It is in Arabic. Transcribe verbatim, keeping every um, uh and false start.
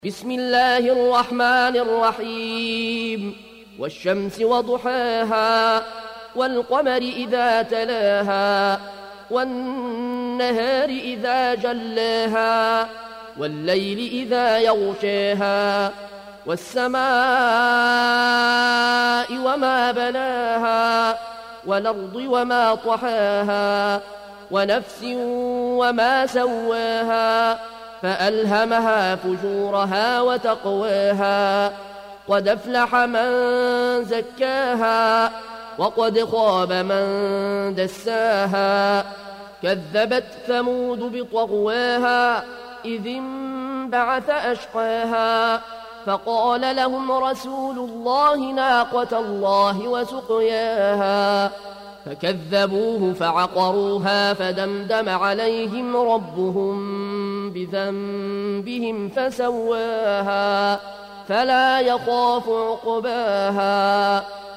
بسم الله الرحمن الرحيم والشمس وضحاها والقمر إذا تلاها والنهار إذا جلاها والليل إذا يغشاها والسماء وما بناها والأرض وما طحاها ونفس وما سواها فألهمها فجورها وتقواها قد أفلح من زكاها وقد خاب من دساها كذبت ثمود بطغواها إذ انبعث أشقاها فقال لهم رسول الله ناقة الله وسقياها فكذبوه فعقروها فدمدم عليهم ربهم بذنبهم فسواها فلا يخاف عقباها